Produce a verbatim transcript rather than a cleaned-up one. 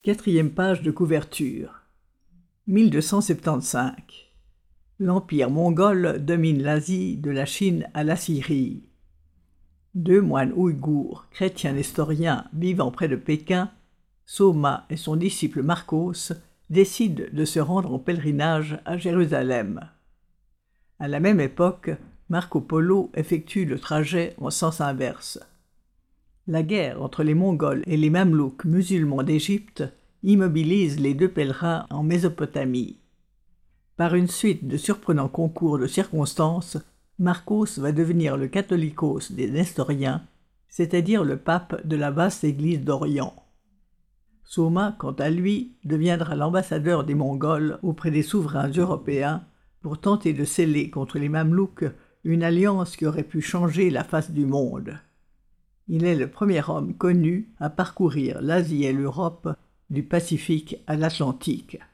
Quatrième page de couverture. mille deux cent soixante-quinze. L'Empire mongol domine l'Asie de la Chine à la Syrie. Deux moines ouïghours, chrétiens nestoriens vivant près de Pékin, Soma et son disciple Marcos, décident de se rendre en pèlerinage à Jérusalem. À la même époque, Marco Polo effectue le trajet en sens inverse. La guerre entre les Mongols et les Mamelouks musulmans d'Égypte immobilise les deux pèlerins en Mésopotamie. Par une suite de surprenants concours de circonstances, Marcos va devenir le catholicos des Nestoriens, c'est-à-dire le pape de la vaste Église d'Orient. Soma, quant à lui, deviendra l'ambassadeur des Mongols auprès des souverains européens pour tenter de sceller contre les Mamelouks une alliance qui aurait pu changer la face du monde. Il est le premier homme connu à parcourir l'Asie et l'Europe, du Pacifique à l'Atlantique.